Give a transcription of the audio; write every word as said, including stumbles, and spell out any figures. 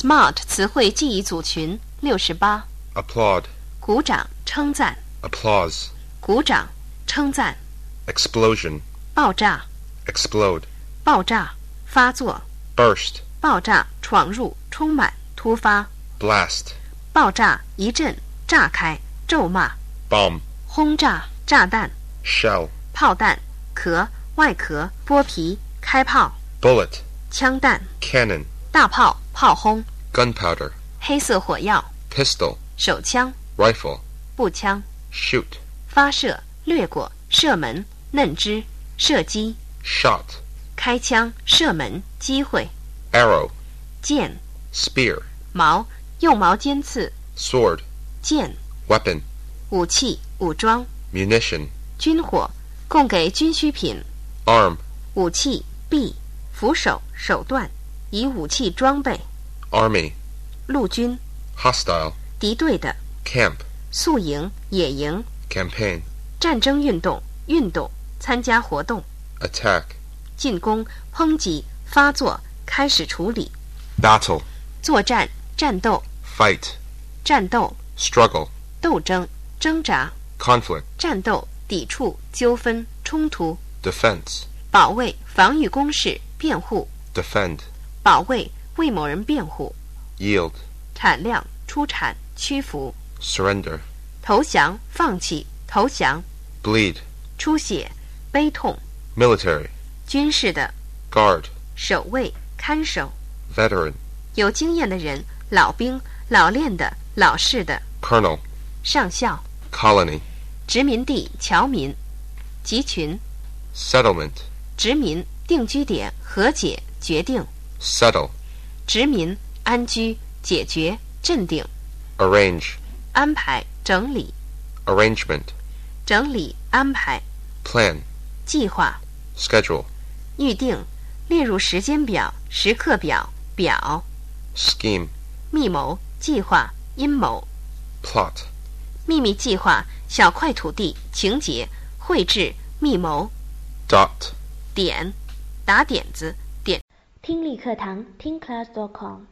Smart 词汇记忆组群六十八。 applaud, 鼓掌，称赞。 applause, 鼓掌，称赞。 explosion, 爆炸， explode, 爆炸，发作。 burst, 爆炸，闯入，充满，突发。 blast, 爆炸，一阵，炸开，咒骂。 bomb, 轰炸，炸弹。 shell, 炮弹，壳，外壳，剥皮，开炮。 bullet, 枪弹， cannon, 大炮，炮轰。 gunpowder, 黑色火药， pistol, 手枪， rifle, 步枪。 shoot, 发射，掠过，射门，嫩枝，射击。 shot, 开枪，射门，机会。 arrow, 剑， spear, 矛，用矛尖刺。 sword, 剑， weapon, 武器，武装。 munition, 军火，供给军需品。 arm, 武器，臂，扶手，手段，以武器装备。 army, 陆军， hostile, 敌对的。 camp, 宿营，野营。 campaign, 战争运动，运动，参加活动。 attack, 进攻，抨击，发作，开始处理。 battle, 作战，战斗。 fight, 战斗， struggle, 斗争，挣扎。 conflict, 战斗，抵触，纠纷，冲突。 defense, 保卫，防御工事，辩护。 defend, 保卫，为某人辩护。 yield, 产量，出产，屈服。 surrender, 投降，放弃，投降。 bleed, 出血，悲痛。 military, 军事的， guard, 守卫，看守。 veteran, 有经验的人，老兵，老练的，老式的。 colonel, 上校。 colony, 殖民地，侨民。集群。 settlement, 殖民，定居点，和解，决定。 settle, 殖民，安居，解决，镇定。 arrange, 安排，整理。 arrangement, 整理，安排。 plan, 计划。 schedule, 预定，列入时间表，时刻表，表。 scheme, 密谋，计划，阴谋。 plot, 秘密计划，小块土地，情节，绘制，密谋。 dot, 点，打点子，点。 听力课堂听 class dot com